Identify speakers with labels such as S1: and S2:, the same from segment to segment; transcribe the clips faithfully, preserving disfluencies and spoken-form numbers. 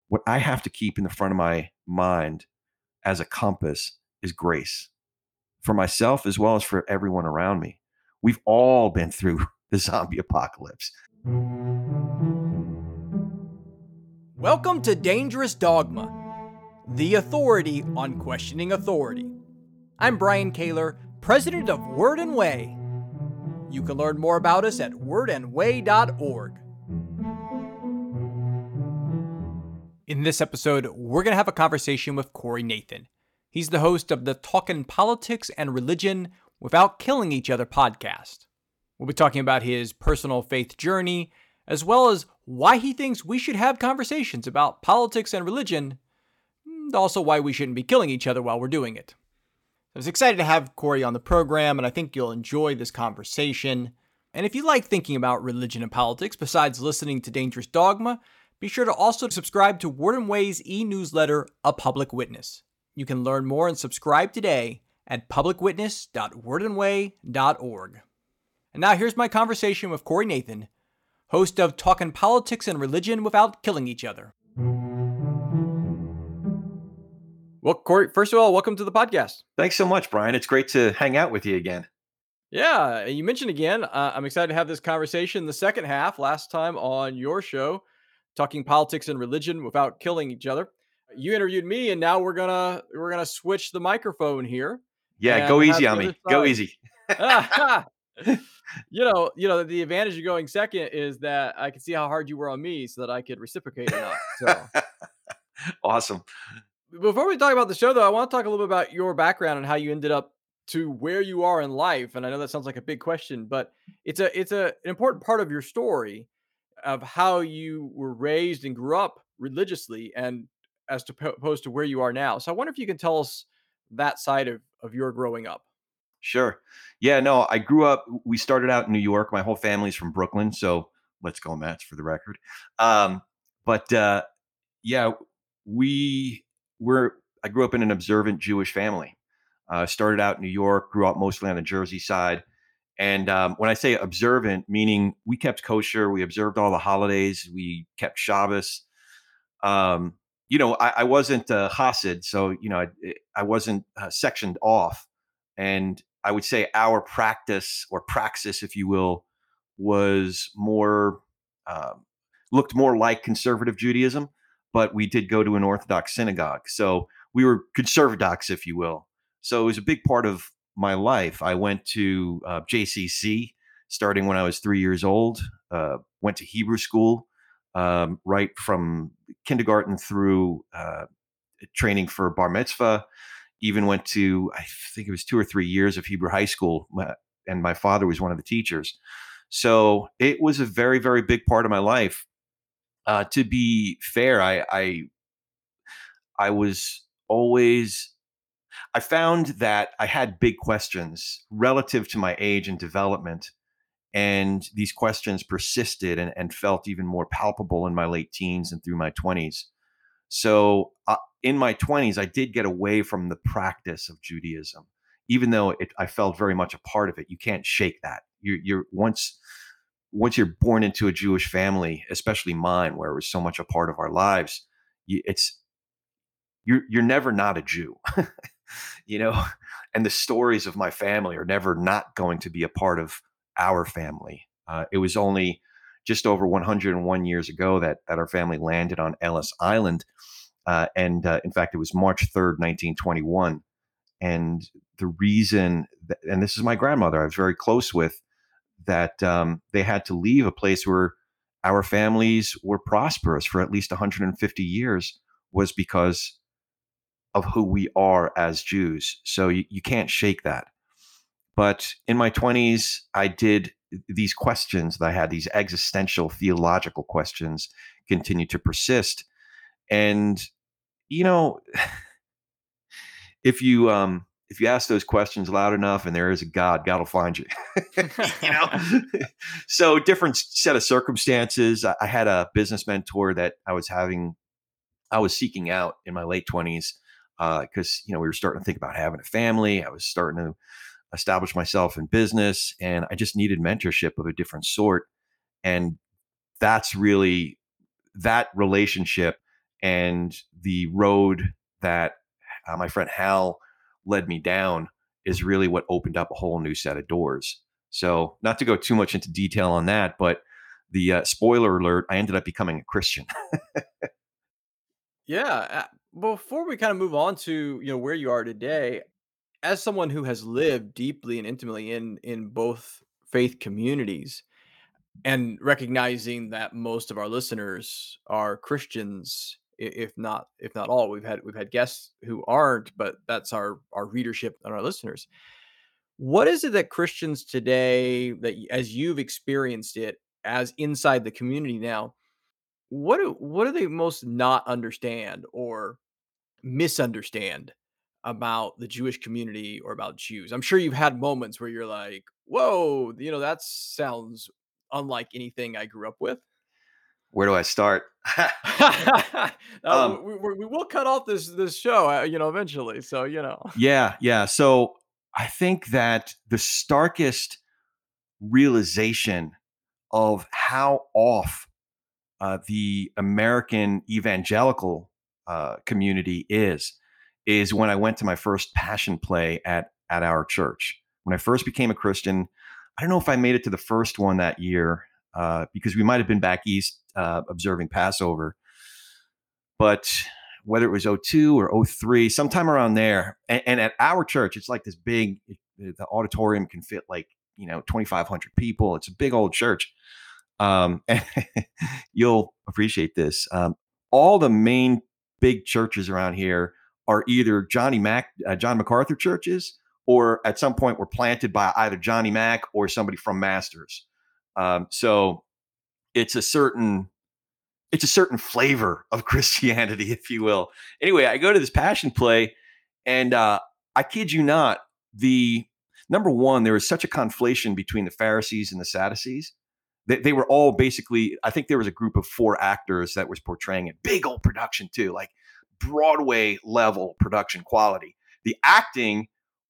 S1: what I have to keep in the front of my mind as a compass is grace for myself as well as for everyone around me. We've all been through the zombie apocalypse.
S2: Welcome to Dangerous Dogma, the authority on questioning authority. I'm Brian Kaler, president of Word and Way. You can learn more about us at word and way dot org. In this episode, we're going to have a conversation with Corey Nathan. He's the host of the Talkin' Politics and Religion Without Killing Each Other podcast. We'll be talking about his personal faith journey, as well as why he thinks we should have conversations about politics and religion, and also why we shouldn't be killing each other while we're doing it. I was excited to have Corey on the program, and I think you'll enjoy this conversation. And if you like thinking about religion and politics, besides listening to Dangerous Dogma, be sure to also subscribe to Word and Way's e-newsletter, A Public Witness. You can learn more and subscribe today at public witness dot word and way dot org. And now here's my conversation with Corey Nathan, host of Talkin' Politics and Religion Without Killing Each Other. Well, Corey, first of all, welcome to the podcast.
S1: Thanks so much, Brian. It's great to hang out with you again.
S2: Yeah, you mentioned again, uh, I'm excited to have this conversation. The second half, last time on your show, Talking Politics and Religion Without Killing Each Other. You interviewed me, and now we're gonna we're gonna switch the microphone here.
S1: Yeah, go easy on me. Go easy.
S2: you know, you know, the advantage of going second is that I could see how hard you were on me, so that I could reciprocate or not. So
S1: awesome.
S2: Before we talk about the show, though, I want to talk a little bit about your background and how you ended up to where you are in life. And I know that sounds like a big question, but it's a it's a an important part of your story of how you were raised and grew up religiously, and as to opposed to where you are now. So I wonder if you can tell us that side of, of your growing up.
S1: Sure. Yeah, no, I grew up, we started out in New York. My whole family's from Brooklyn. So let's go Mets for the record. Um, but uh, yeah, we were, I grew up in an observant Jewish family. Uh, started out in New York, grew up mostly on the Jersey side. And um, when I say observant, meaning we kept kosher, we observed all the holidays, we kept Shabbos. Um, you know, I, I wasn't uh, Hasid, so, you know, I, I wasn't uh, sectioned off. And I would say our practice or praxis, if you will, was more, uh, looked more like conservative Judaism, but we did go to an Orthodox synagogue. So we were conservadox, if you will. So it was a big part of my life. I went to uh, J C C starting when I was three years old, uh, went to Hebrew school um, right from kindergarten through uh, training for bar mitzvah, even went to, I think it was two or three years of Hebrew high school. And my father was one of the teachers. So it was a very, very big part of my life. Uh, to be fair, I, I, I was always, I found that I had big questions relative to my age and development. And these questions persisted and, and felt even more palpable in my late teens and through my twenties. So uh, in my twenties, I did get away from the practice of Judaism, even though it, I felt very much a part of it. You can't shake that. You're, you're once once you're born into a Jewish family, especially mine, where it was so much a part of our lives. You, it's you're you're never not a Jew, you know. And the stories of my family are never not going to be a part of our family. Uh, it was only just over one hundred one years ago that that our family landed on Ellis Island. Uh, and uh, in fact, it was March third, nineteen twenty-one. And the reason, that, and this is my grandmother I was very close with, that um, they had to leave a place where our families were prosperous for at least one hundred fifty years was because of who we are as Jews. So you, you can't shake that. But in my twenties, I did these questions that I had, these existential theological questions, continue to persist. And, you know, if you um, if you ask those questions loud enough and there is a God, God will find you. you know, so different set of circumstances. I, I had a business mentor that I was having, I was seeking out in my late twenties because, uh, you know, we were starting to think about having a family. I was starting to establish myself in business, and I just needed mentorship of a different sort. And that's really, that relationship And the road that uh, my friend Hal led me down is really what opened up a whole new set of doors. So, not to go too much into detail on that, but the uh, spoiler alert, I ended up becoming a Christian.
S2: Yeah. uh, Before we kind of move on to, you know, where you are today, as someone who has lived deeply and intimately in in both faith communities, and recognizing that most of our listeners are Christians, i- if not if not all, we've had we've had guests who aren't, but that's our our readership and our listeners. What is it that Christians today, that y- as you've experienced it as inside the community now, what do what do they most not understand or misunderstand about the Jewish community or about Jews? I'm sure you've had moments where you're like, "Whoa, you know, that sounds unlike anything I grew up with."
S1: Where do I start?
S2: Uh,
S1: um,
S2: we, we, we will cut off this this show, uh, you know, eventually. So you know.
S1: yeah, yeah. So, I think that the starkest realization of how off uh, the American evangelical uh, community is is when I went to my first passion play at at our church. When I first became a Christian, I don't know if I made it to the first one that year uh, because we might have been back east uh, observing Passover, but whether it was oh two or oh three, sometime around there, and, and at our church, it's like this big. The auditorium can fit like you know twenty-five hundred people. It's a big old church. Um, and you'll appreciate this. Um, all the main big churches around here are either Johnny Mac, uh, John MacArthur churches, or at some point were planted by either Johnny Mac or somebody from Masters. Um, so it's a certain it's a certain flavor of Christianity, if you will. Anyway, I go to this passion play, and uh, I kid you not, the number one, there was such a conflation between the Pharisees and the Sadducees. They, they were all basically, I think there was a group of four actors that was portraying it. Big old production too, like Broadway level production quality. The acting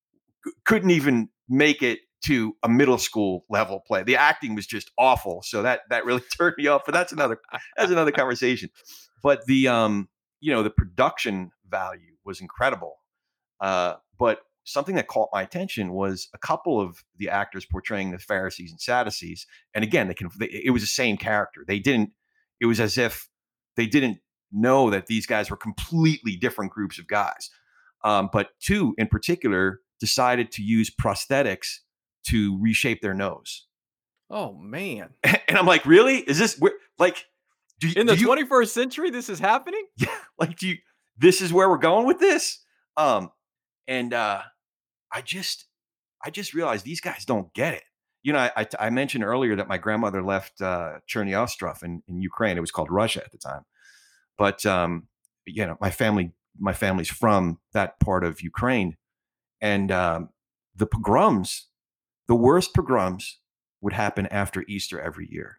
S1: c- couldn't even make it to a middle school level play. The acting was just awful. So that that really turned me off. But that's another that's another conversation. But the um, you know, the production value was incredible. Uh, but something that caught my attention was a couple of the actors portraying the Pharisees and Sadducees. And again, they can they, it was the same character. They didn't. It was as if they didn't know that these guys were completely different groups of guys. Um, but two in particular decided to use prosthetics to reshape their nose.
S2: Oh man,
S1: And I'm like, really? Is this where, like, do,
S2: in
S1: do
S2: the
S1: you,
S2: twenty-first century, this is happening.
S1: yeah, like, do you, this is where we're going with this? Um, and uh, I just, I just realized these guys don't get it. You know, I, I, I mentioned earlier that my grandmother left uh, Cherny Ostrov in, in Ukraine. It was called Russia at the time. But um, you know, my family, my family's from that part of Ukraine, and um, the pogroms, the worst pogroms, would happen after Easter every year,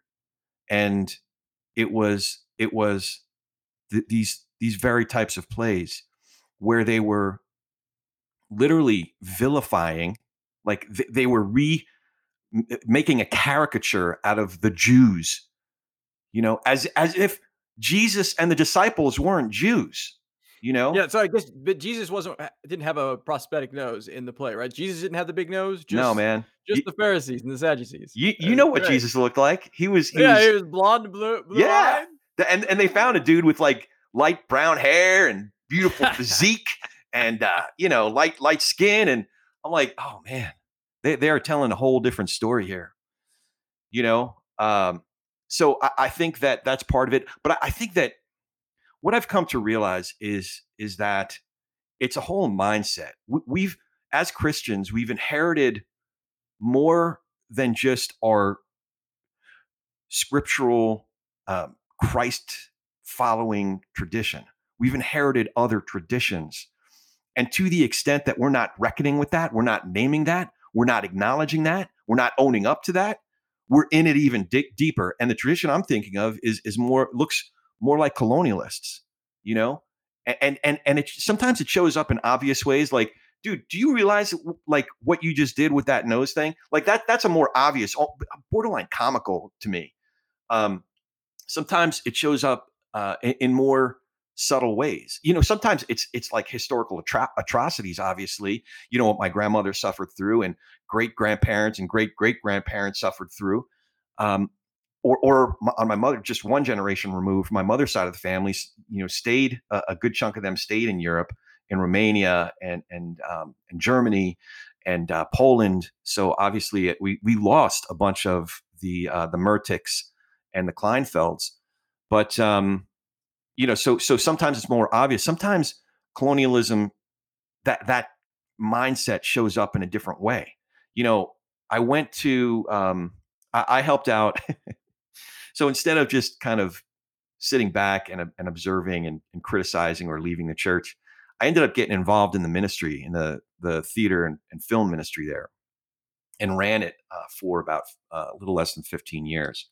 S1: and it was it was th- these these very types of plays where they were literally vilifying, like th- they were re m- making a caricature out of the Jews, you know, as as if Jesus and the disciples weren't Jews, you know.
S2: Yeah, so I guess, but Jesus wasn't ha- didn't have a prosthetic nose in the play, right? Jesus didn't have the big nose,
S1: No,
S2: just
S1: man.
S2: just
S1: You,
S2: the Pharisees and the Sadducees.
S1: you you
S2: That's
S1: know what
S2: great.
S1: Jesus looked like. He was he
S2: Yeah, he
S1: was
S2: was blonde, blue, blue
S1: yeah.
S2: eyed.
S1: The- And and they found a dude with like light brown hair and beautiful physique and uh, you know, light light skin. And I'm like, oh man, they they are telling a whole different story here, you know. Um, so I, I think that that's part of it. But I, I think that what I've come to realize is is that it's a whole mindset. We, we've as Christians, we've inherited more than just our scriptural um, Christ following tradition. We've inherited other traditions. And to the extent that we're not reckoning with that, we're not naming that, we're not acknowledging that, we're not owning up to that, we're in it even di- deeper. And the tradition I'm thinking of is is more looks more like colonialists, you know? And and and it sometimes it shows up in obvious ways like, dude, do you realize like what you just did with that nose thing? Like that that's a more obvious, borderline comical to me. Um, sometimes it shows up uh, in, in more. subtle ways. You know, sometimes it's it's like historical atro- atrocities. Obviously, you know what my grandmother suffered through, and great grandparents and great great grandparents suffered through. Um, or, or my, on my mother, just one generation removed, my mother's side of the family, you know, stayed a, a good chunk of them stayed in Europe, in Romania, and and um, and Germany, and uh, Poland. So obviously, it, we we lost a bunch of the uh, the Merticks and the Kleinfelds, but um, you know, so so sometimes it's more obvious. Sometimes colonialism, that that mindset shows up in a different way. You know, I went to um, I, I helped out. So instead of just kind of sitting back and, and observing and, and criticizing or leaving the church, I ended up getting involved in the ministry, in the the theater and, and film ministry there, and ran it uh, for about uh, a little less than fifteen years.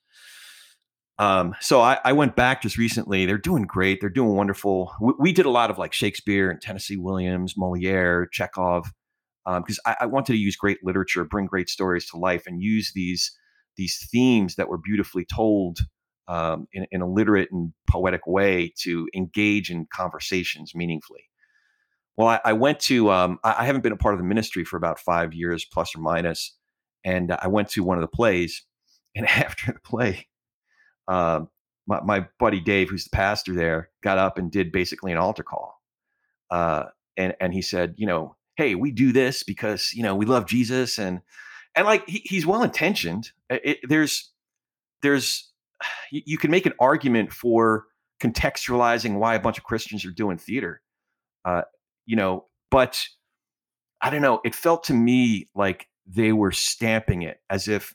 S1: Um, so I, I went back just recently. They're doing great. They're doing wonderful. We, we did a lot of like Shakespeare and Tennessee Williams, Moliere, Chekhov, because um, I, I wanted to use great literature, bring great stories to life, and use these these themes that were beautifully told um, in, in a literate and poetic way to engage in conversations meaningfully. Well, I, I went to. Um, I, I haven't been a part of the ministry for about five years, plus or minus, and I went to one of the plays, and after the play, um, my, my buddy Dave, who's the pastor there, got up and did basically an altar call. Uh, and, and he said, you know, hey, we do this because, you know, we love Jesus. And, and like, he, he's well-intentioned. It, there's, there's, you, you can make an argument for contextualizing why a bunch of Christians are doing theater, uh, you know, but I don't know. It felt to me like they were stamping it as if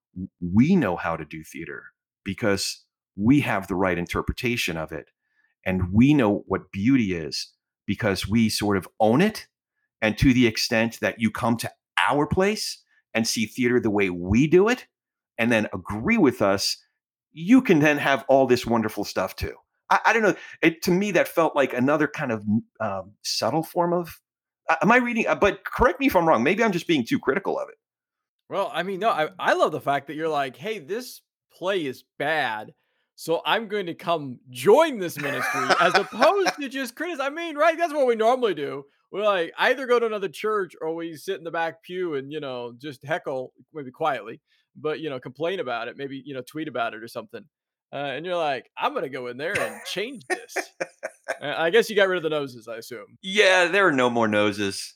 S1: we know how to do theater because we have the right interpretation of it. And we know what beauty is because we sort of own it. And to the extent that you come to our place and see theater the way we do it, and then agree with us, you can then have all this wonderful stuff too. I, I don't know. It to me that felt like another kind of um, subtle form of. Uh, am I reading? Uh, but correct me if I'm wrong. Maybe I'm just being too critical of it.
S2: Well, I mean, no, I, I love the fact that you're like, hey, this play is bad, so I'm going to come join this ministry as opposed to just criticize. I mean, right? That's what we normally do. We're like either go to another church or we sit in the back pew and, you know, just heckle, maybe quietly, but, you know, complain about it, maybe, you know, tweet about it or something. Uh, and you're like, I'm going to go in there and change this. Uh, I guess you got rid of the noses, I assume.
S1: Yeah, there are no more noses.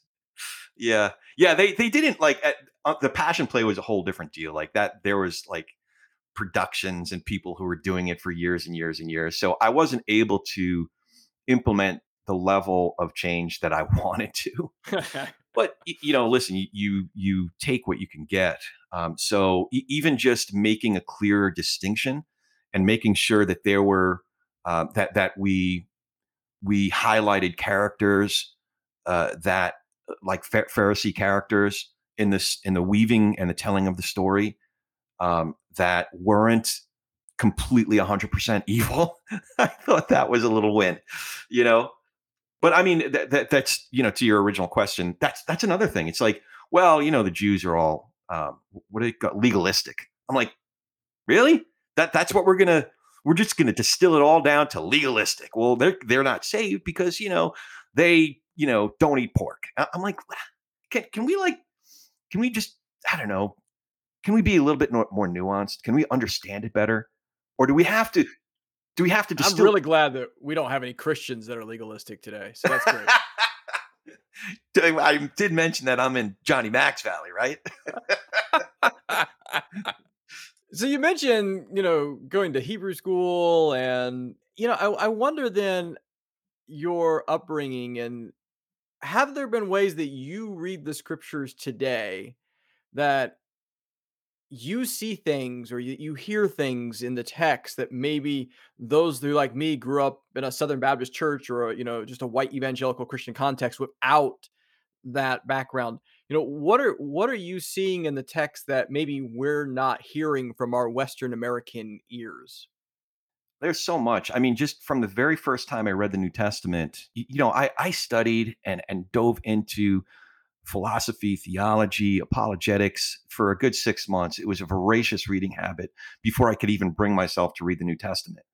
S1: Yeah, yeah. They they didn't like at, uh, the Passion Play was a whole different deal. Like that, there was like productions and people who were doing it for years and years and years. So I wasn't able to implement the level of change that I wanted to. But you know, listen, you you, you take what you can get. Um, so e- even just making a clearer distinction and making sure that there were uh, that that we we highlighted characters uh, that like Pharisee characters in this in the weaving and the telling of the story um, that weren't completely one hundred percent evil. I thought that was a little win, you know. But I mean, that, that that's you know to your original question. That's that's another thing. It's like, well, you know, the Jews are all um, what do they call legalistic. I'm like, really? That that's what we're gonna we're just gonna distill it all down to legalistic. Well, they're they're not saved because you know they you know don't eat pork. I'm like, can can we like can we just I don't know can we be a little bit more, more nuanced? Can we understand it better, or do we have to do we have to
S2: I'm
S1: distill?
S2: really glad that we don't have any Christians that are legalistic today. So that's great.
S1: I did mention that I'm in Johnny Mac's Valley, right?
S2: So you mentioned, you know, going to Hebrew school and, you know, I, I wonder then your upbringing and have there been ways that you read the scriptures today that you see things or you, you hear things in the text that maybe those who like me grew up in a Southern Baptist church or, a, you know, just a white evangelical Christian context without that background. You know, what are what are you seeing in the text that maybe we're not hearing from our Western American ears?
S1: There's so much. I mean, just from the very first time I read the New Testament, y- you know, I, I studied and and dove into philosophy, theology, apologetics for a good six months. It was a voracious reading habit before I could even bring myself to read the New Testament.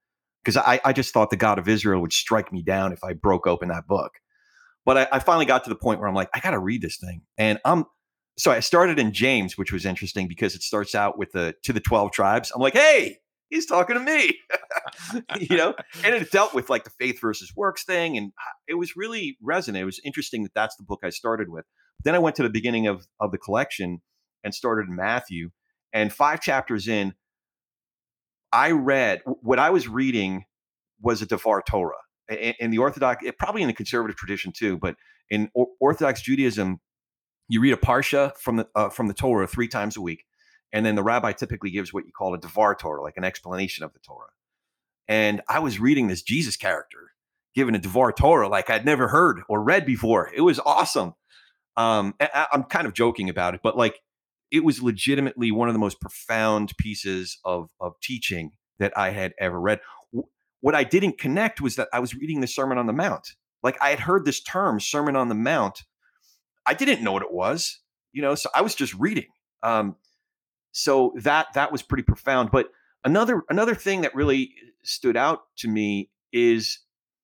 S1: because I, I just thought the God of Israel would strike me down if I broke open that book. But I, I finally got to the point where I'm like, I got to read this thing. And I'm, so I started in James, which was interesting because it starts out with the, to the twelve tribes. I'm like, hey, he's talking to me, you know, and it dealt with like the faith versus works thing. And it was really resonant. It was interesting that that's the book I started with. Then I went to the beginning of, of the collection and started in Matthew, and five chapters in, I read what I was reading was a Devar Torah. In, in the Orthodox, probably in the conservative tradition too, but in o- Orthodox Judaism, you read a parsha from the uh, from the Torah three times a week, and then the rabbi typically gives what you call a Devar Torah, like an explanation of the Torah. And I was reading this Jesus character given a Devar Torah like I'd never heard or read before. It was awesome. Um, I, I'm kind of joking about it, but like it was legitimately one of the most profound pieces of of teaching that I had ever read. What I didn't connect was that I was reading the Sermon on the Mount. Like I had heard this term, Sermon on the Mount. I didn't know what it was, you know, so I was just reading. Um, so that that was pretty profound. But another another thing that really stood out to me is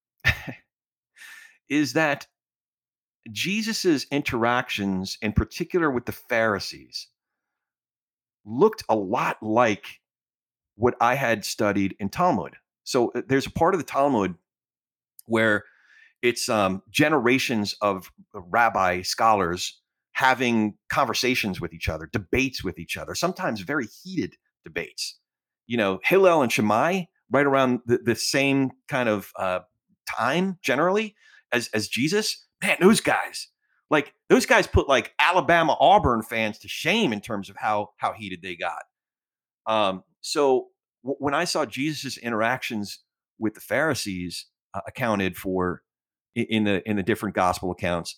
S1: is that Jesus's interactions, in particular with the Pharisees, looked a lot like what I had studied in Talmud. So uh, there's a part of the Talmud where it's um, generations of rabbi scholars having conversations with each other, debates with each other, sometimes very heated debates. You know, Hillel and Shammai, right around the, the same kind of uh, time generally as as Jesus. Man, those guys, like those guys put like Alabama Auburn fans to shame in terms of how how heated they got. Um, so w- when I saw Jesus's interactions with the Pharisees uh, accounted for i- in the in the different gospel accounts,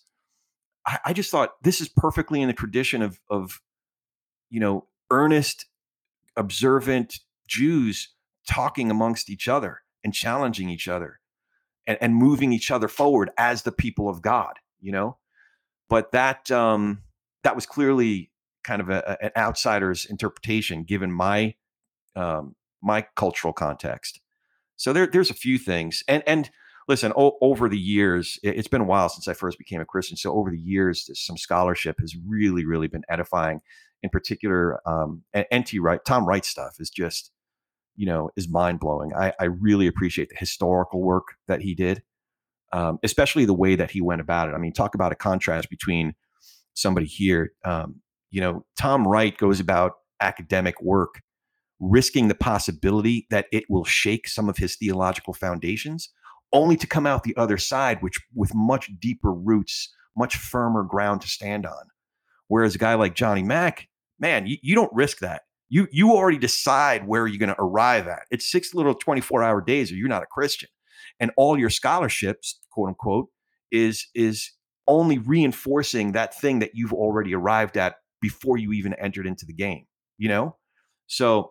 S1: I, I just thought this is perfectly in the tradition of of you know earnest, observant Jews talking amongst each other and challenging each other and, and moving each other forward as the people of God. You know, but that um, that was clearly kind of a, a- an outsider's interpretation given my um, my cultural context. So there, there's a few things, and and listen, o- over the years, it, it's been a while since I first became a Christian. So over the years, some scholarship has really, really been edifying. In particular, um, N T Wright, Tom Wright stuff is just, you know, is mind blowing. I, I really appreciate the historical work that he did, um, especially the way that he went about it. I mean, talk about a contrast between somebody here. Um, you know, Tom Wright goes about academic work risking the possibility that it will shake some of his theological foundations, only to come out the other side, which with much deeper roots, much firmer ground to stand on. Whereas a guy like Johnny Mack, man, you, you don't risk that. You you already decide where you're going to arrive at. It's six little twenty-four hour days, or you're not a Christian, and all your scholarships, quote unquote, is is only reinforcing that thing that you've already arrived at before you even entered into the game. You know, so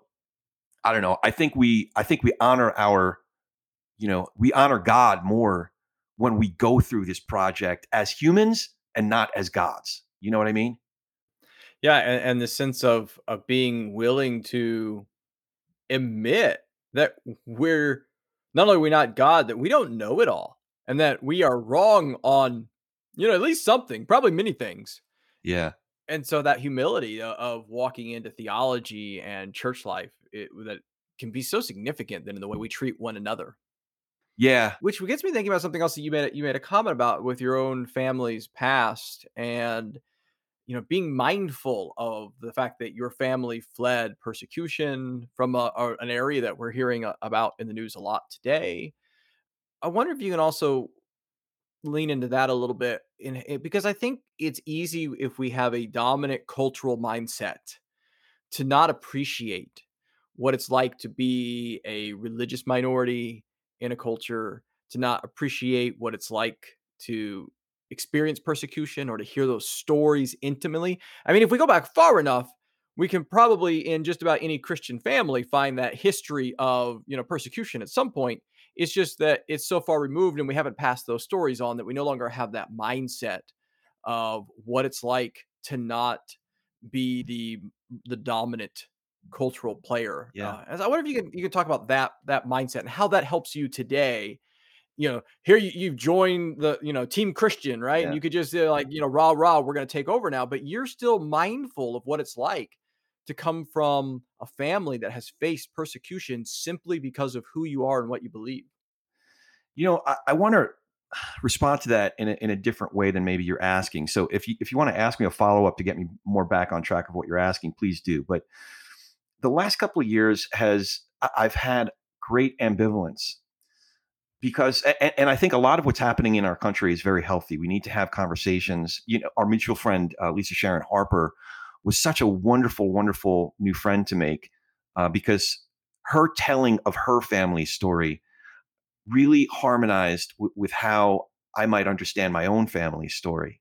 S1: I don't know. I think we I think we honor our, you know, we honor God more when we go through this project as humans and not as gods. You know what I mean?
S2: Yeah, and, and the sense of of being willing to admit that we're not only are we not God, that we don't know it all, and that we are wrong on, you know, at least something, probably many things.
S1: Yeah.
S2: And so that humility o- of walking into theology and church life, it, that can be so significant then in the way we treat one another.
S1: Yeah.
S2: Which gets me thinking about something else that you made you made a comment about with your own family's past, and you know, being mindful of the fact that your family fled persecution from a, a- an area that we're hearing a- about in the news a lot today. I wonder if you can also lean into that a little bit in it, because I think it's easy if we have a dominant cultural mindset to not appreciate what it's like to be a religious minority in a culture, to not appreciate what it's like to experience persecution or to hear those stories intimately. I mean, if we go back far enough, we can probably in just about any Christian family find that history of, you know, persecution at some point. It's just that it's so far removed and we haven't passed those stories on that we no longer have that mindset of what it's like to not be the the dominant cultural player.
S1: Yeah.
S2: Uh, and I wonder if you can you can talk about that that mindset and how that helps you today. You know, here you, you've joined the, you know, Team Christian, right? And
S1: Yeah.
S2: you could just say like, you know, rah, rah, we're going to take over now. But you're still mindful of what it's like to come from a family that has faced persecution simply because of who you are and what you believe.
S1: You know, I, I want to respond to that in a, in a different way than maybe you're asking. So if you if you want to ask me a follow up to get me more back on track of what you're asking, please do. But the last couple of years has I- I've had great ambivalence because and, and I think a lot of what's happening in our country is very healthy. We need to have conversations. You know, our mutual friend uh, Lisa Sharon Harper was such a wonderful, wonderful new friend to make uh, because her telling of her family story really harmonized w- with how I might understand my own family story.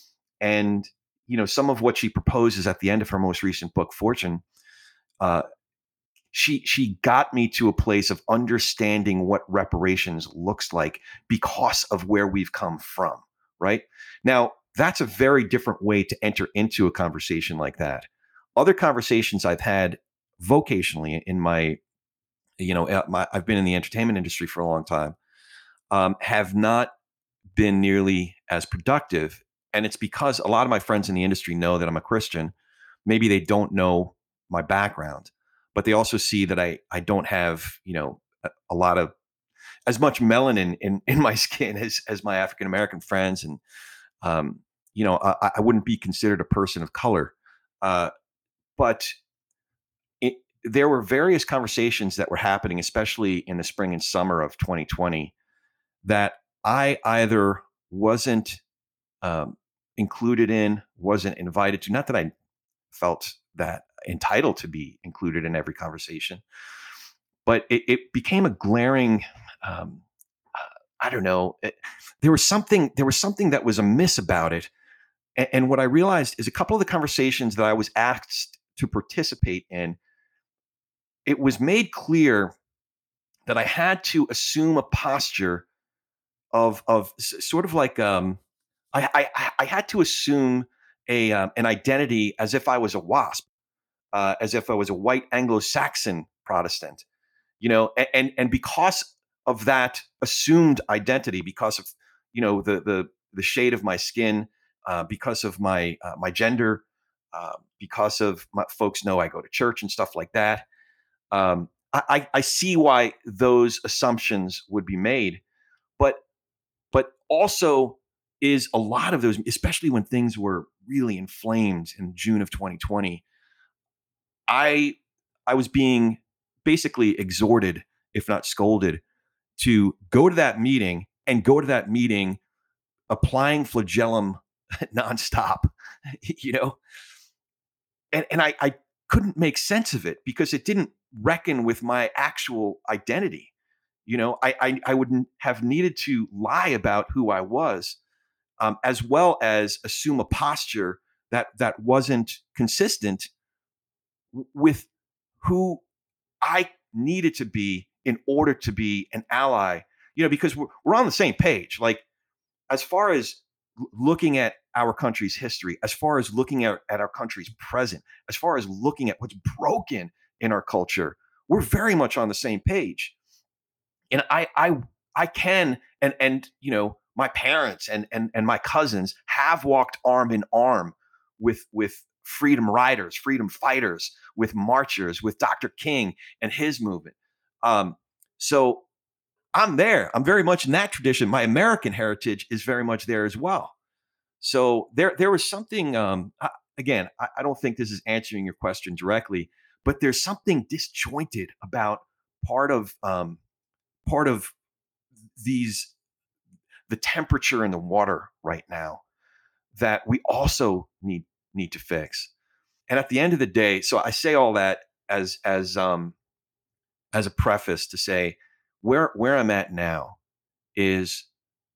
S1: And you know, some of what she proposes at the end of her most recent book, Fortune, uh, she she got me to a place of understanding what reparations looks like because of where we've come from. Right now, that's a very different way to enter into a conversation like that. Other conversations I've had vocationally in my, you know, uh, my, I've been in the entertainment industry for a long time, um, have not been nearly as productive. And it's because a lot of my friends in the industry know that I'm a Christian. Maybe they don't know my background, but they also see that I I don't have, you know, a, a lot of as much melanin in in my skin as as my African American friends, and um, you know, I, I wouldn't be considered a person of color. Uh, but it, there were various conversations that were happening, especially in the spring and summer of twenty twenty, that I either wasn't um, included in, wasn't invited to. Not that I felt that entitled to be included in every conversation, but it, it became a glaring. Um, uh, I don't know. It, there was something. There was something that was amiss about it. And, and what I realized is a couple of the conversations that I was asked to participate in, it was made clear that I had to assume a posture of of sort of like um, I, I I had to assume a um, an identity as if I was a WASP, uh, as if I was a white Anglo-Saxon Protestant, you know, and, and and because of that assumed identity, because of you know the the the shade of my skin, uh, because of my uh, my gender, uh, because of my folks know I go to church and stuff like that. Um, I, I I see why those assumptions would be made, but but also is a lot of those, especially when things were really inflamed in June of twenty twenty. I I was being basically exhorted, if not scolded, to go to that meeting and go to that meeting applying flagellum nonstop, you know, and and I I couldn't make sense of it because it didn't reckon with my actual identity. You know, I I, I wouldn't have needed to lie about who I was, um, as well as assume a posture that that wasn't consistent w- with who I needed to be in order to be an ally. You know, because we're, we're on the same page. Like as far as l- looking at our country's history, as far as looking at, at our country's present, as far as looking at what's broken in our culture, we're very much on the same page. And I I I can and and you know my parents and and and my cousins have walked arm in arm with with freedom riders, freedom fighters, with marchers, with Doctor King and his movement. Um, so I'm there. I'm very much in that tradition. My American heritage is very much there as well. So there there was something. Um, I, again, I, I don't think this is answering your question directly, but there's something disjointed about part of um, part of these the temperature in the water right now that we also need need to fix. And at the end of the day, so I say all that as as um as a preface to say where where I'm at now is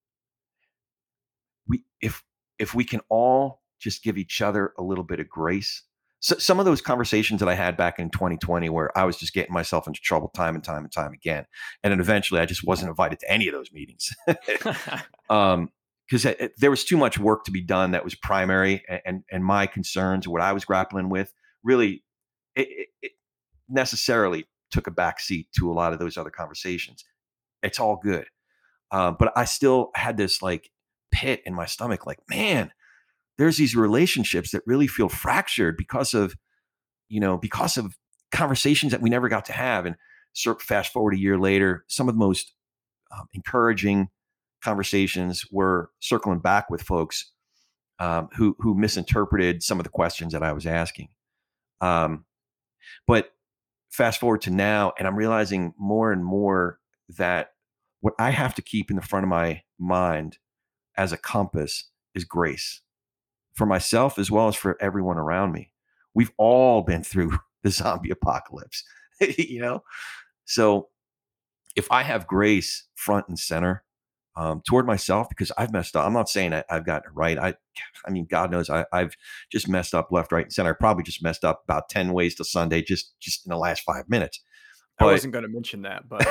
S1: we if if we can all just give each other a little bit of grace. So, some of those conversations that I had back in twenty twenty, where I was just getting myself into trouble time and time and time again, and then eventually I just wasn't invited to any of those meetings. um, because there was too much work to be done that was primary, and and, and my concerns, what I was grappling with, really, it, it, necessarily took a back seat to a lot of those other conversations. It's all good. Uh, but I still had this like pit in my stomach, like, man, there's these relationships that really feel fractured because of, you know, because of conversations that we never got to have. And sort of fast forward a year later, some of the most um, encouraging conversations were circling back with folks um, who who misinterpreted some of the questions that I was asking. Um, but fast forward to now, and I'm realizing more and more that what I have to keep in the front of my mind as a compass is grace for myself as well as for everyone around me. We've all been through the zombie apocalypse, you know? So if I have grace front and center um, toward myself, because I've messed up, I'm not saying I, I've gotten it right. I, I mean, God knows I, I've just messed up left, right, and center. I probably just messed up about ten ways to Sunday just just in the last five minutes.
S2: I
S1: But
S2: wasn't going to mention that, but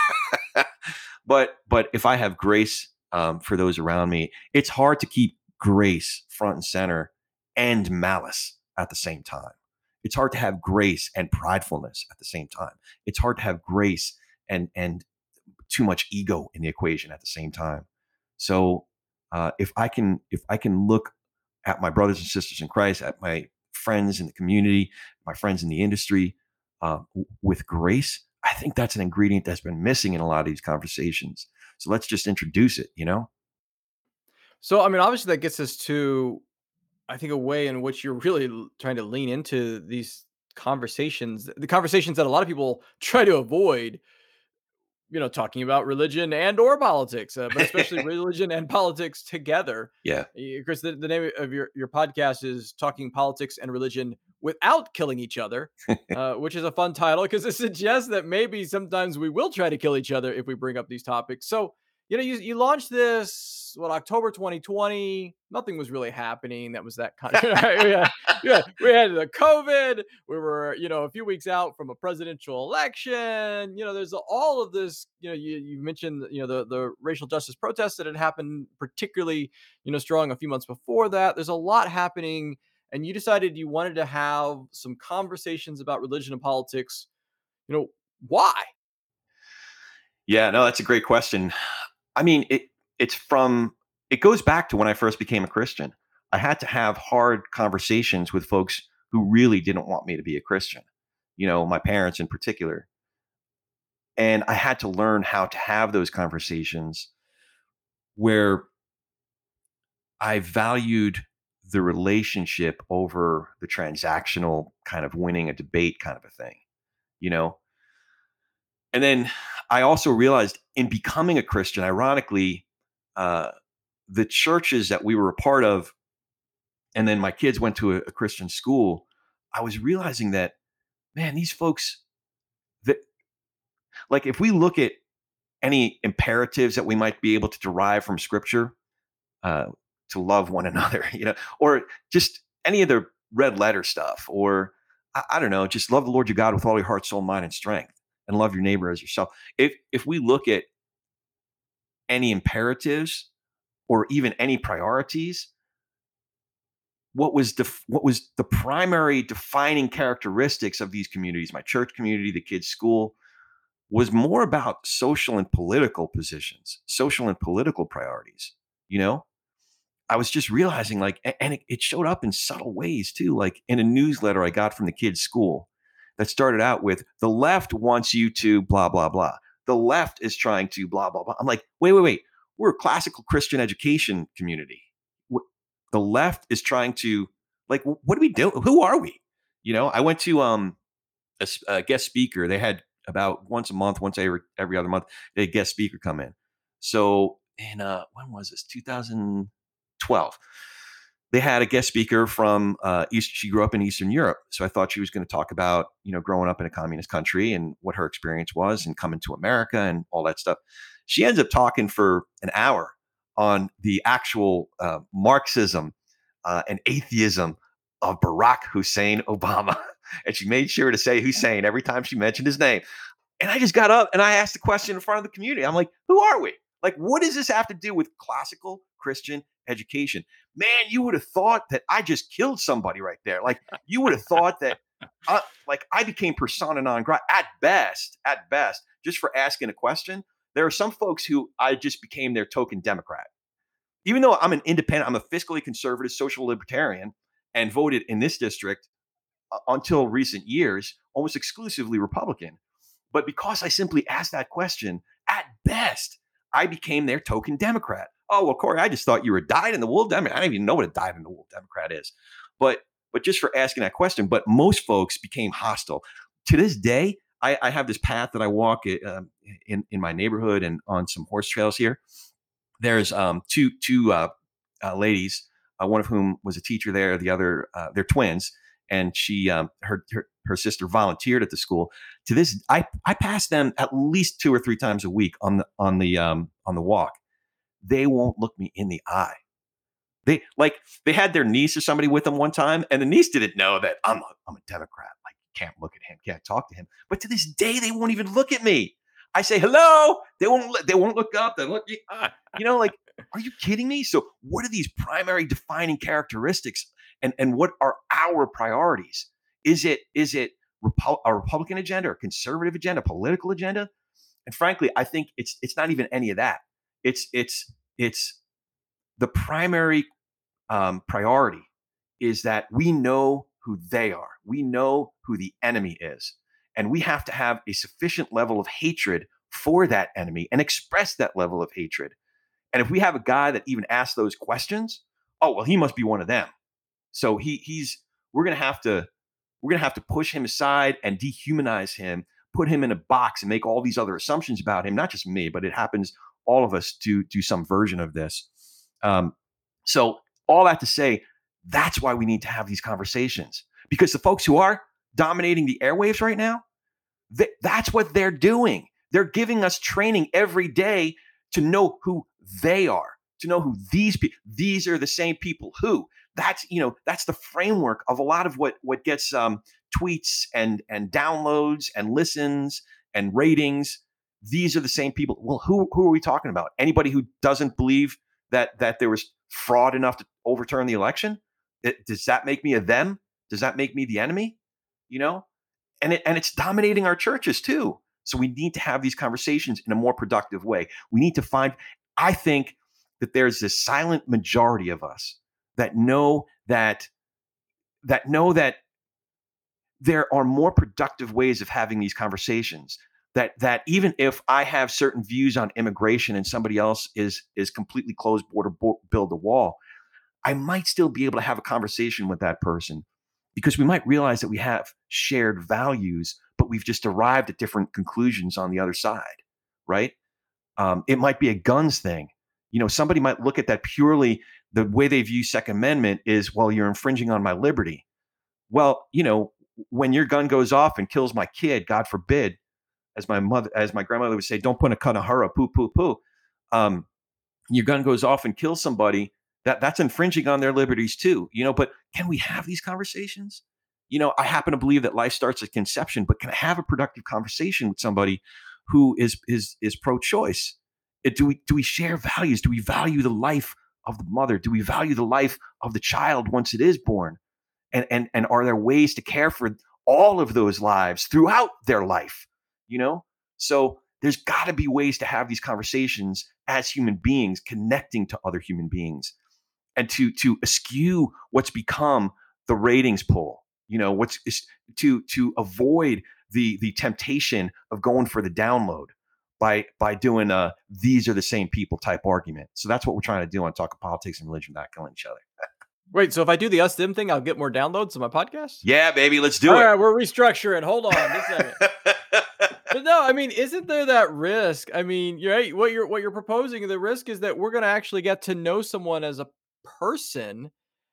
S1: but but if I have grace um, for those around me, it's hard to keep grace front and center and malice at the same time. It's hard to have grace and pridefulness at the same time. It's hard to have grace and and too much ego in the equation at the same time. So uh, if I can if I can look at my brothers and sisters in Christ, at my friends in the community, my friends in the industry, uh, w- with grace, I think that's an ingredient that's been missing in a lot of these conversations. So let's just introduce it, you know?
S2: so I mean, obviously that gets us to, I think, a way in which you're really l- trying to lean into these conversations, the conversations that a lot of people try to avoid, you know, talking about religion and or politics, uh, but especially religion and politics together.
S1: Yeah.
S2: Y- Chris, the, the name of your, your podcast is Talking Politics and Religion Without Killing Each Other, uh, which is a fun title because it suggests that maybe sometimes we will try to kill each other if we bring up these topics. So, you know, you, you launched this, what, October twenty twenty. Nothing was really happening. That was that kind of, yeah, yeah. We had the COVID. We were, you know, a few weeks out from a presidential election. You know, there's all of this. You know, you, you mentioned, you know, the the racial justice protests that had happened, particularly, you know, strong a few months before that. There's a lot happening, and you decided you wanted to have some conversations about religion and politics. You know, why?
S1: Yeah, no, that's a great question. I mean, it it's from it goes back to when I first became a Christian. I had to have hard conversations with folks who really didn't want me to be a Christian. You know, my parents in particular. And I had to learn how to have those conversations where I valued the relationship over the transactional kind of winning a debate kind of a thing, you know? And then I also realized in becoming a Christian, ironically, uh, the churches that we were a part of, and then my kids went to a, a Christian school, I was realizing that, man, these folks, that like if we look at any imperatives that we might be able to derive from scripture, uh, to love one another, you know, or just any of the red letter stuff, or I, I don't know, just love the Lord your God with all your heart, soul, mind, and strength, and love your neighbor as yourself. If if we look at any imperatives or even any priorities, what was def- what was the primary defining characteristics of these communities, my church community, the kids' school, was more about social and political positions, social and political priorities. You know, I was just realizing like, and it, it showed up in subtle ways too, like in a newsletter I got from the kids' school that started out with the left wants you to blah, blah, blah. The left is trying to blah, blah, blah. I'm like, wait, wait, wait. We're a classical Christian education community. The left is trying to, like, what do we do? Who are we? You know, I went to um a, a guest speaker. They had about once a month, once every, every other month, they had a guest speaker come in. So in uh, when was this? two thousand twelve. They had a guest speaker from uh, East. She grew up in Eastern Europe, so I thought she was going to talk about, you know, growing up in a communist country and what her experience was, and coming to America and all that stuff. She ends up talking for an hour on the actual uh, Marxism uh, and atheism of Barack Hussein Obama, and she made sure to say Hussein every time she mentioned his name. And I just got up and I asked the question in front of the community. I'm like, who are we? Like, what does this have to do with classical Christian education? Man, you would have thought that I just killed somebody right there. Like, you would have thought that uh, like I became persona non grata at best, at best, just for asking a question. There are some folks who I just became their token Democrat. Even though I'm an independent, I'm a fiscally conservative social libertarian and voted in this district uh, until recent years almost exclusively Republican. But because I simply asked that question, at best, I became their token Democrat. Oh, well, Corey, I just thought you were a dyed in the wool Democrat. I don't even know what a dyed in the wool Democrat is. But but just for asking that question, but most folks became hostile. To this day, I, I have this path that I walk uh, in in my neighborhood and on some horse trails here. There's um, two two uh, uh, ladies, uh, one of whom was a teacher there. The other, uh, they're twins, and she um, her, her her sister volunteered at the school. To this, I I pass them at least two or three times a week on the on the um, on the walk. They won't look me in the eye. They like they had their niece or somebody with them one time, and the niece didn't know that I'm a, I'm a Democrat. Like, can't look at him, can't talk to him. But to this day, they won't even look at me. I say hello, they won't. They won't look up. They look, you know, like, are you kidding me? So, what are these primary defining characteristics, and and what are our priorities? Is it is it Repu- a Republican agenda, or a conservative agenda, political agenda? And frankly, I think it's it's not even any of that. It's it's it's the primary um, priority is that we know who they are. We know who the enemy is. And we have to have a sufficient level of hatred for that enemy and express that level of hatred. And if we have a guy that even asks those questions, oh, well, he must be one of them. So he he's we're gonna have to we're gonna have to push him aside and dehumanize him, put him in a box and make all these other assumptions about him. Not just me, but it happens, all of us do do some version of this. Um, so all that to say, that's why we need to have these conversations, because the folks who are dominating the airwaves right now, th- that's what they're doing. They're giving us training every day to know who they are, to know who these people, these are the same people who, that's, you know, that's the framework of a lot of what, what gets um, tweets and, and downloads and listens and ratings. These are the same people. Well, who, who are we talking about? Anybody who doesn't believe that, that there was fraud enough to overturn the election? It, does that make me a them? Does that make me the enemy? You know, and it, and it's dominating our churches too. So we need to have these conversations in a more productive way. We need to find, I think that there's this silent majority of us that know that, that know that there are more productive ways of having these conversations. That, that even if I have certain views on immigration and somebody else is, is completely closed border, bo- build a wall, I might still be able to have a conversation with that person, because we might realize that we have shared values, but we've just arrived at different conclusions on the other side, right? Um, it might be a guns thing. You know, somebody might look at that purely, the way they view Second Amendment is, well, you're infringing on my liberty. Well, you know, when your gun goes off and kills my kid, God forbid, as my mother, as my grandmother would say, don't put a kanahara, poo, poo, poo. Um, your gun goes off and kills somebody, that that's infringing on their liberties too, you know. But can we have these conversations? You know, I happen to believe that life starts at conception, but can I have a productive conversation with somebody who is is is pro-choice? It, do we do we share values? Do we value the life of the mother? Do we value the life of the child once it is born? And and and are there ways to care for all of those lives throughout their life? You know, so there's got to be ways to have these conversations as human beings, connecting to other human beings, and to to eschew what's become the ratings poll. You know, what's to to avoid the the temptation of going for the download by by doing a these are the same people type argument. So that's what we're trying to do on Talking Politics and Religion Without Killing Each Other.
S2: Wait, so if I do the us them thing, I'll get more downloads on my podcast?
S1: Yeah, baby, let's do
S2: All
S1: it.
S2: All right, we're restructuring. Hold on just a second. But no, I mean, isn't there that risk? I mean, you're right, what you're what you're proposing, the risk is that we're going to actually get to know someone as a person,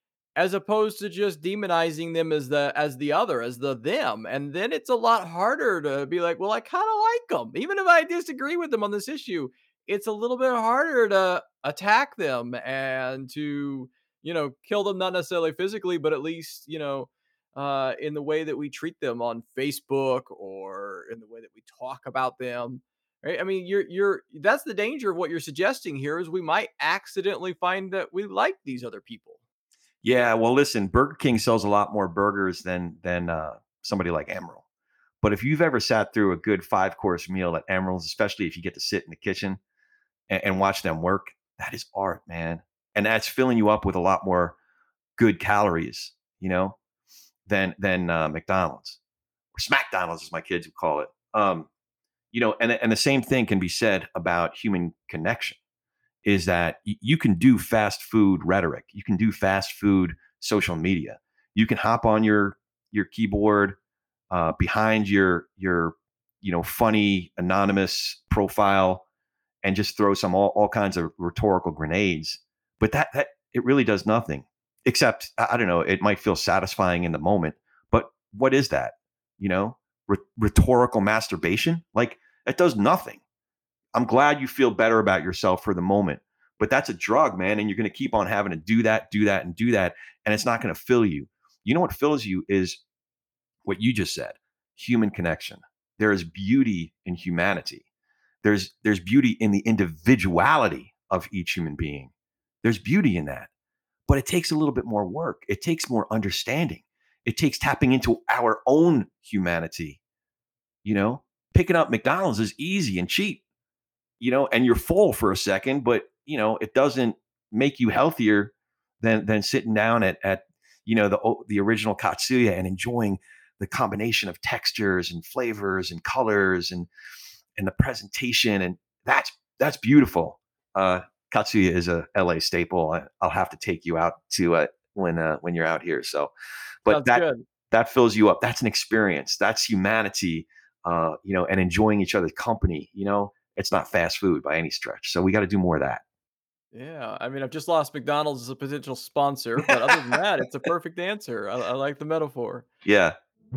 S2: as opposed to just demonizing them as the as the other, as the them. And then it's a lot harder to be like, well, I kind of like them, even if I disagree with them on this issue. It's a little bit harder to attack them and to, you know, kill them, not necessarily physically, but at least, you know, uh, in the way that we treat them on Facebook or in the way that we talk about them. Right? I mean, you're you're that's the danger of what you're suggesting here, is we might accidentally find that we like these other people.
S1: Yeah, well, listen, Burger King sells a lot more burgers than than uh, somebody like Emeril. But if you've ever sat through a good five course meal at Emeril's, especially if you get to sit in the kitchen and, and watch them work, that is art, man. And that's filling you up with a lot more good calories, you know, than than uh, McDonald's or Smackdonald's, as my kids would call it. Um, you know, and and the same thing can be said about human connection. Is that y- you can do fast food rhetoric, you can do fast food social media, you can hop on your your keyboard uh, behind your your you know funny anonymous profile and just throw some all, all kinds of rhetorical grenades. But that that it really does nothing except I, I don't know. It might feel satisfying in the moment, but what is that? You know, Rh- rhetorical masturbation. Like it does nothing. I'm glad you feel better about yourself for the moment, but that's a drug, man. And you're going to keep on having to do that, do that, and do that. And it's not going to fill you. You know what fills you is what you just said, human connection. There is beauty in humanity. There's there's beauty in the individuality of each human being. There's beauty in that. But it takes a little bit more work. It takes more understanding. It takes tapping into our own humanity. You know, picking up McDonald's is easy and cheap, you know, and you're full for a second, but you know, it doesn't make you healthier than than sitting down at at you know the the original Katsuya and enjoying the combination of textures and flavors and colors and and the presentation, and that's that's beautiful. Uh, Katsuya is a L A staple. I, I'll have to take you out to uh, when uh, when you're out here. So, but
S2: Sounds
S1: that
S2: good.
S1: that fills you up. That's an experience. That's humanity. Uh, you know, and enjoying each other's company. You know, it's not fast food by any stretch. So we got to do more of
S2: Yeah, I mean, I've just lost McDonald's as a potential sponsor, but other than
S1: that.
S2: that, it's a perfect answer. I, I like the metaphor.
S1: Yeah.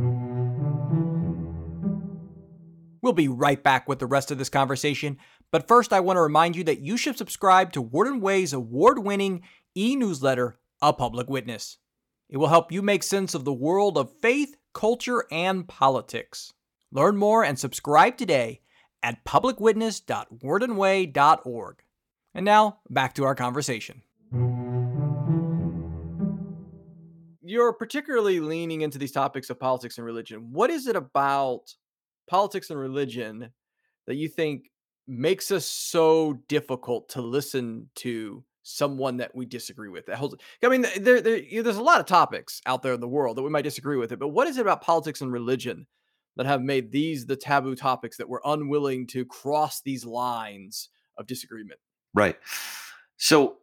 S2: We'll be right back with the rest of this conversation, but first I want to remind you that you should subscribe to Word Way's award-winning e-newsletter, A Public Witness. It will help you make sense of the world of faith, culture, and politics. Learn more and subscribe today at public witness dot word and way dot org. And now, back to our conversation. You're particularly leaning into these topics of politics and religion. What is it about politics and religion that you think makes us so difficult to listen to someone that we disagree with? That holds, I mean, there, there, you know, there's a lot of topics out there in the world that we might disagree with it, but what is it about politics and religion that have made these the taboo topics that we're unwilling to cross these lines of disagreement?
S1: Right. So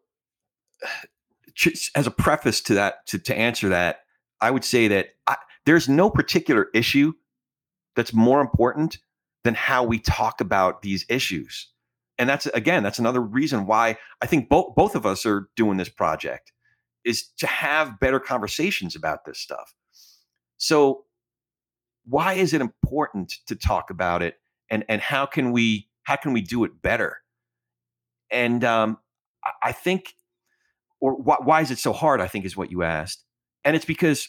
S1: as a preface to that, to, to answer that, I would say that I, there's no particular issue that's more important than how we talk about these issues. And that's, again, that's another reason why I think both both of us are doing this project, is to have better conversations about this stuff. So why is it important to talk about it, and and how can we how can we do it better? And um, I I think, or why, why is it so hard? I think is what you asked, and it's because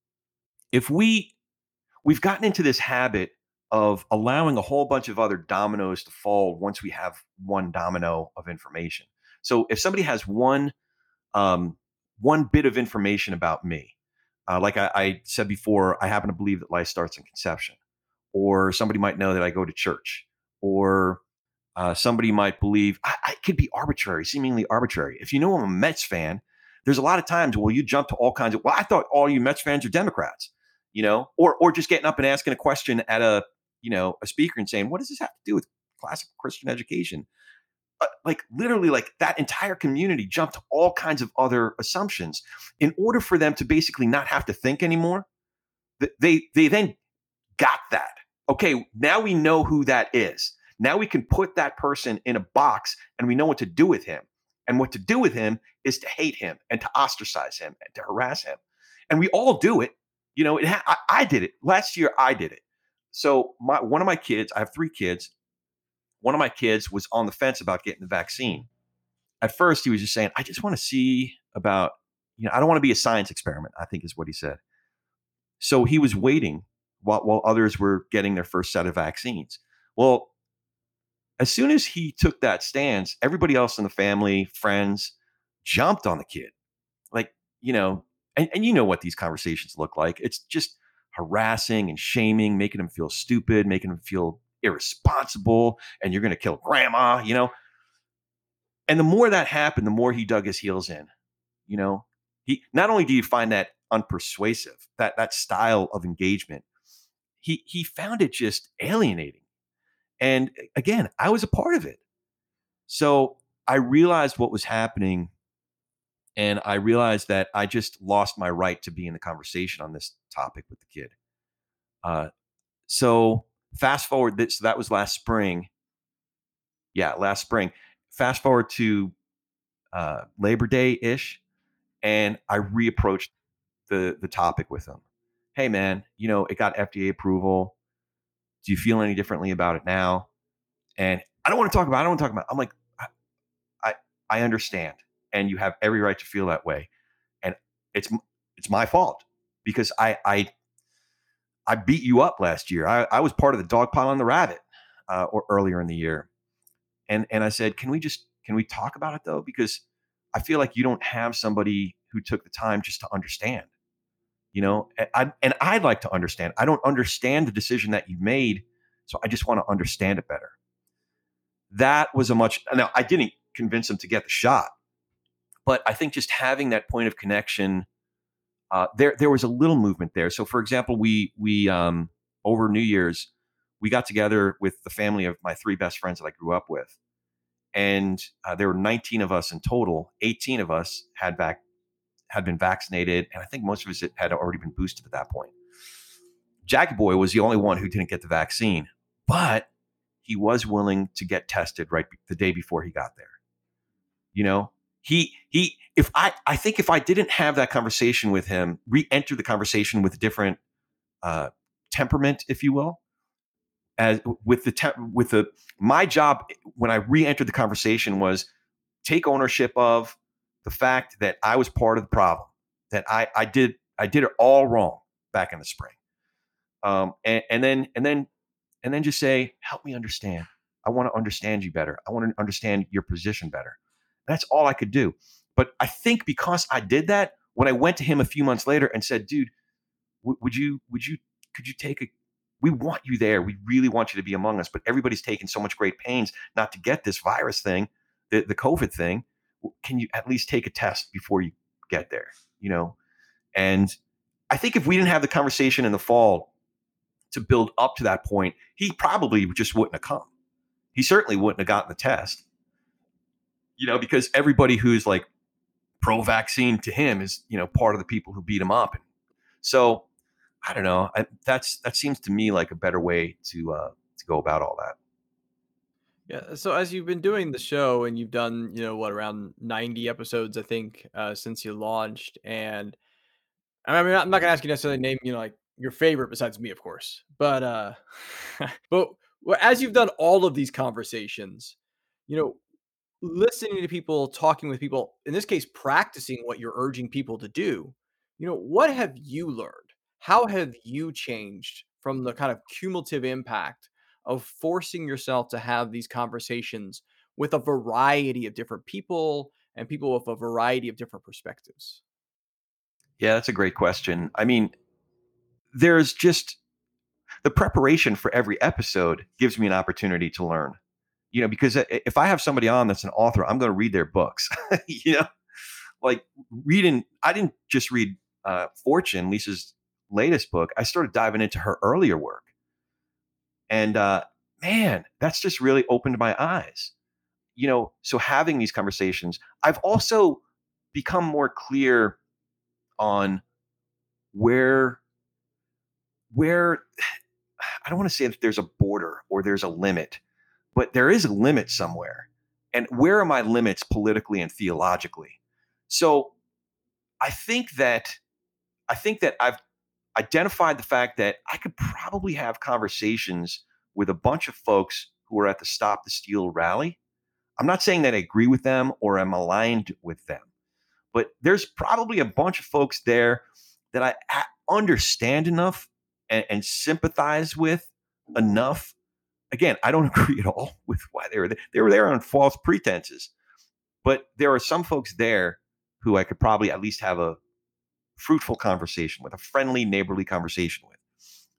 S1: if we we've gotten into this habit of allowing a whole bunch of other dominoes to fall once we have one domino of information. So if somebody has one um, one bit of information about me, uh, like I, I said before, I happen to believe that life starts in conception, or somebody might know that I go to church, or uh, somebody might believe I, I could be arbitrary, seemingly arbitrary. If you know I'm a Mets fan, there's a lot of times where you jump to all kinds of. Well, I thought all you Mets fans are Democrats, you know, or or just getting up and asking a question at a you know a speaker and saying, "What does this have to do with classical Christian education?" Uh, like literally, like that entire community jumped to all kinds of other assumptions in order for them to basically not have to think anymore. They they then got that. Okay, now we know who that is. Now we can put that person in a box and we know what to do with him. And what to do with him is to hate him and to ostracize him and to harass him. And we all do it. You know, it ha- I, I did it. Last year, I did it. So my one of my kids, I have three kids. One of my kids was on the fence about getting the vaccine. At first, he was just saying, I just want to see about, you know, I don't want to be a science experiment, I think is what he said. So he was waiting while, while others were getting their first set of vaccines. Well, as soon as he took that stance, everybody else in the family, friends, jumped on the kid. Like, you know, and, and you know what these conversations look like. It's just harassing and shaming, making them feel stupid, making them feel irresponsible, and you're going to kill grandma, you know? And the more that happened, the more he dug his heels in, you know? He not only do you find that unpersuasive, that that style of engagement, he he found it just alienating. And again, I was a part of it. So I realized what was happening, and I realized that I just lost my right to be in the conversation on this topic with the kid. Uh, so fast forward, this that was last spring. Yeah, last spring. Fast forward to uh, Labor Day ish, and I reapproached the the topic with him. Hey, man, you know it got F D A approval. Do you feel any differently about it now? And I don't want to talk about. I don't want to talk about. I'm like, I, I I understand, and you have every right to feel that way, and it's it's my fault because I I I beat you up last year. I, I was part of the dog pile on the rabbit uh, or earlier in the year, and and I said, can we just can we talk about it though? Because I feel like you don't have somebody who took the time just to understand. You know, and, I, and I'd like to understand. I don't understand the decision that you made, so I just want to understand it better. That was a much now I didn't convince him to get the shot, but I think just having that point of connection, uh, there there was a little movement there. So, for example, we we um, over New Year's we got together with the family of my three best friends that I grew up with, and uh, there were nineteen of us in total. eighteen of us had back had been vaccinated, and I think most of us had already been boosted at that point. Jackie Boy was the only one who didn't get the vaccine, but he was willing to get tested right the day before he got there. You know, he he. If I I think if I didn't have that conversation with him, re-enter the conversation with a different uh, temperament, if you will, as with the te- with the my job when I re-entered the conversation was take ownership of the fact that I was part of the problem, that I I did I did it all wrong back in the spring, um, and, and then and then and then just say, help me understand. I want to understand you better. I want to understand your position better. That's all I could do. But I think because I did that, when I went to him a few months later and said, dude, w- would you, would you, could you take a, we want you there. We really want you to be among us, but everybody's taking so much great pains not to get this virus thing, the, the COVID thing. Can you at least take a test before you get there? You know? And I think if we didn't have the conversation in the fall to build up to that point, he probably just wouldn't have come. He certainly wouldn't have gotten the test, you know, because everybody who's like pro-vaccine to him is, you know, part of the people who beat him up. And so I don't know. I, that's that seems to me like a better way to uh, to go about all that.
S2: Yeah. So as you've been doing the show and you've done, you know, what, around ninety episodes, I think, uh, since you launched. And I mean, I'm not gonna ask you necessarily name, you know, like your favorite besides me, of course. But uh, but well, as you've done all of these conversations, you know, listening to people, talking with people, in this case, practicing what you're urging people to do, you know, what have you learned? How have you changed from the kind of cumulative impact of forcing yourself to have these conversations with a variety of different people and people with a variety of different perspectives?
S1: Yeah, that's a great question. I mean, there's just the preparation for every episode gives me an opportunity to learn. You know, because if I have somebody on that's an author, I'm going to read their books. You know, like reading. I didn't just read uh, Fortune, Lisa's latest book. I started diving into her earlier work, and uh, man, that's just really opened my eyes. You know, so having these conversations, I've also become more clear on where where I don't want to say that there's a border or there's a limit, but there is a limit somewhere. And where are my limits politically and theologically? So I think that I think that I've identified the fact that I could probably have conversations with a bunch of folks who are at the Stop the Steal rally. I'm not saying that I agree with them or am aligned with them, but there's probably a bunch of folks there that I understand enough and, and sympathize with enough. Again, I don't agree at all with why they were there. They were there on false pretenses, but there are some folks there who I could probably at least have a fruitful conversation with, a friendly, neighborly conversation with.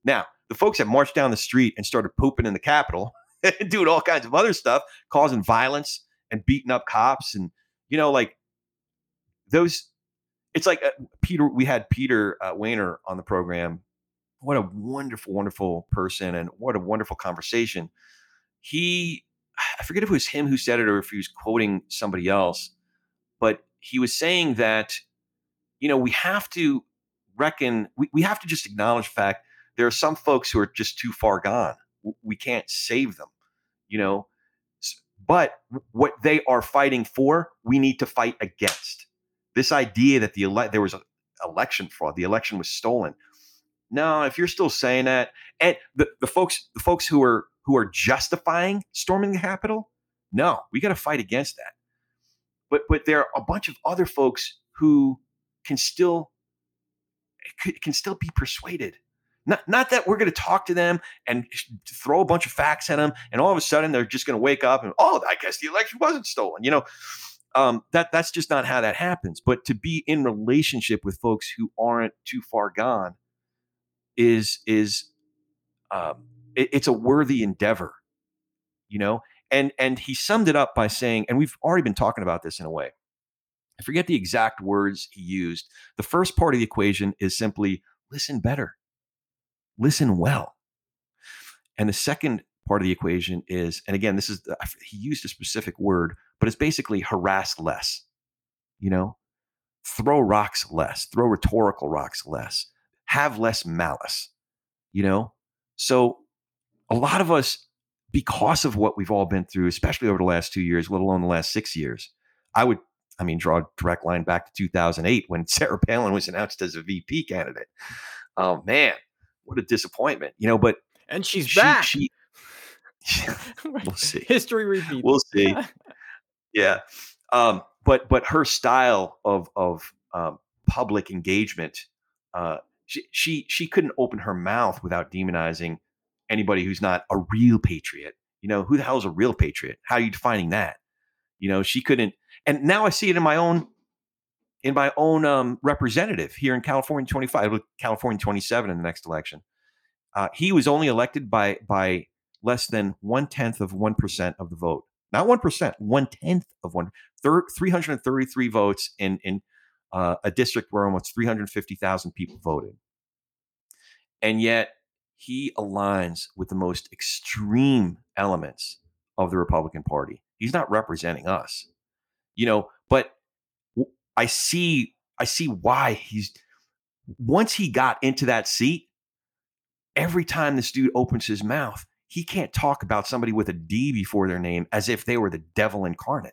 S1: Now, the folks that marched down the street and started pooping in the Capitol and doing all kinds of other stuff, causing violence and beating up cops, and you know, like those. It's like uh, Peter. We had Peter uh, Wayner on the program. What a wonderful, wonderful person, and what a wonderful conversation. He, I forget if it was him who said it or if he was quoting somebody else, but he was saying that, you know, we have to reckon, we, we have to just acknowledge the fact there are some folks who are just too far gone. We can't save them, you know, but what they are fighting for, we need to fight against. This idea that the ele- there was an election fraud, the election was stolen. No, if you're still saying that, and the, the folks, the folks who are who are justifying storming the Capitol, no, we got to fight against that. But but there are a bunch of other folks who can still can still be persuaded. Not not that we're going to talk to them and throw a bunch of facts at them, and all of a sudden they're just going to wake up and, oh, I guess the election wasn't stolen. You know, um, that that's just not how that happens. But to be in relationship with folks who aren't too far gone is is um, it, it's a worthy endeavor, you know. And and he summed it up by saying, and we've already been talking about this in a way. I forget the exact words he used. The first part of the equation is simply listen better, listen well, and the second part of the equation is, and again, this is the, he used a specific word, but it's basically harass less. You know, throw rocks less, throw rhetorical rocks less, have less malice. You know, so a lot of us, because of what we've all been through, especially over the last two years, let alone the last six years, I would, I mean, draw a direct line back to two thousand eight when Sarah Palin was announced as a V P candidate. Oh man, what a disappointment, you know. But
S2: and she's
S1: she,
S2: back.
S1: She, we'll see.
S2: History repeats.
S1: We'll see. Yeah, um, but but her style of of um, public engagement. Uh, She, she she couldn't open her mouth without demonizing anybody who's not a real patriot. You know, who the hell is a real patriot? How are you defining that? You know, she couldn't. And now I see it in my own in my own um, representative here in California twenty-five, California twenty-seven in the next election. Uh, he was only elected by by less than one tenth of one percent of the vote. Not one percent, one tenth of one. three hundred thirty-three votes in in uh, a district where almost three hundred fifty thousand people voted. And yet he aligns with the most extreme elements of the Republican Party. He's not representing us, you know, but I see, I see why he's, once he got into that seat, every time this dude opens his mouth, he can't talk about somebody with a D before their name as if they were the devil incarnate.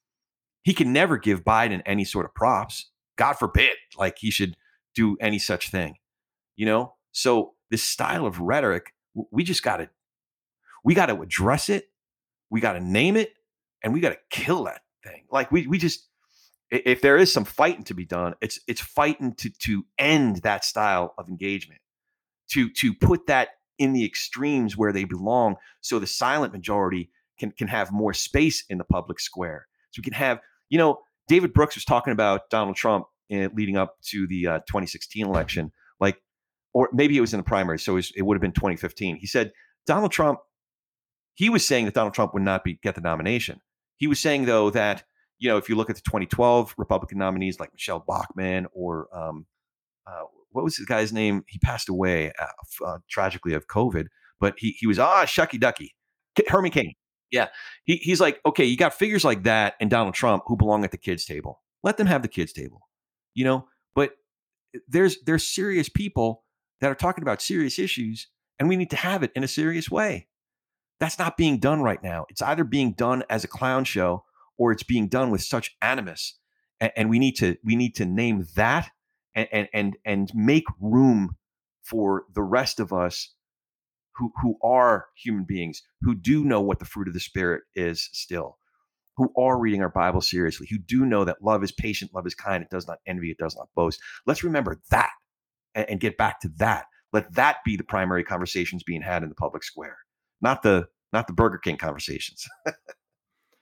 S1: He can never give Biden any sort of props. God forbid, like he should do any such thing, you know? So this style of rhetoric, we just got to, we got to address it. We got to name it, and we got to kill that thing. Like we, we just, if there is some fighting to be done, it's, it's fighting to, to end that style of engagement, to, to put that in the extremes where they belong. So the silent majority can, can have more space in the public square. So we can have, you know, David Brooks was talking about Donald Trump in, leading up to the uh, twenty sixteen election, like, or maybe it was in the primary, so it, was, it would have been twenty fifteen. He said Donald Trump, he was saying that Donald Trump would not be get the nomination. He was saying, though, that, you know, if you look at the twenty twelve Republican nominees like Michelle Bachmann or um, uh, what was his guy's name? He passed away uh, uh, tragically of COVID, but he he was, ah, shucky ducky, Herman Cain. Yeah, he, he's like, okay, you got figures like that and Donald Trump who belong at the kids' table. Let them have the kids' table, you know. But there's there's serious people that are talking about serious issues, and we need to have it in a serious way. That's not being done right now. It's either being done as a clown show or it's being done with such animus, and, and we need to we need to name that and and and and make room for the rest of us who who are human beings, who do know what the fruit of the Spirit is still, who are reading our Bible seriously, who do know that love is patient, love is kind, it does not envy, it does not boast. Let's remember that and, and get back to that. Let that be the primary conversations being had in the public square, not the not the Burger King conversations.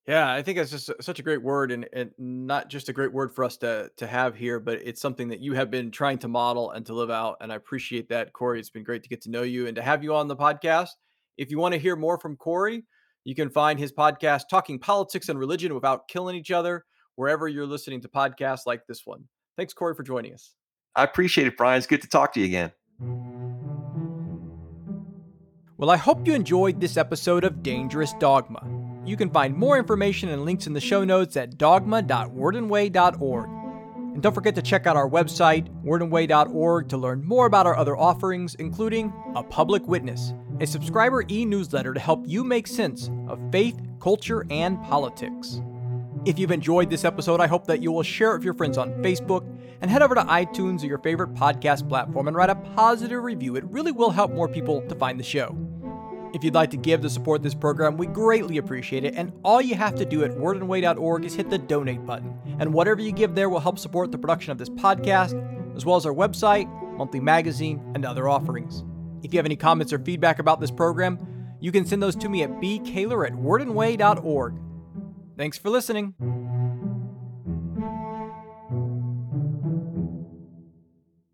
S2: Yeah, I think that's just such a great word, and, and not just a great word for us to to have here, but it's something that you have been trying to model and to live out. And I appreciate that, Corey. It's been great to get to know you and to have you on the podcast. If you want to hear more from Corey, you can find his podcast, Talking Politics and Religion Without Killing Each Other, wherever you're listening to podcasts like this one. Thanks, Corey, for joining us.
S1: I appreciate it, Brian. It's good to talk to you again.
S2: Well, I hope you enjoyed this episode of Dangerous Dogma. You can find more information and links in the show notes at dogma dot word and way dot org. And don't forget to check out our website, word and way dot org, to learn more about our other offerings, including A Public Witness, a subscriber e-newsletter to help you make sense of faith, culture, and politics. If you've enjoyed this episode, I hope that you will share it with your friends on Facebook and head over to iTunes or your favorite podcast platform and write a positive review. It really will help more people to find the show. If you'd like to give to support this program, we greatly appreciate it, and all you have to do at word and way dot org is hit the donate button, and whatever you give there will help support the production of this podcast, as well as our website, monthly magazine, and other offerings. If you have any comments or feedback about this program, you can send those to me at b kaler at word and way dot org. Thanks for listening.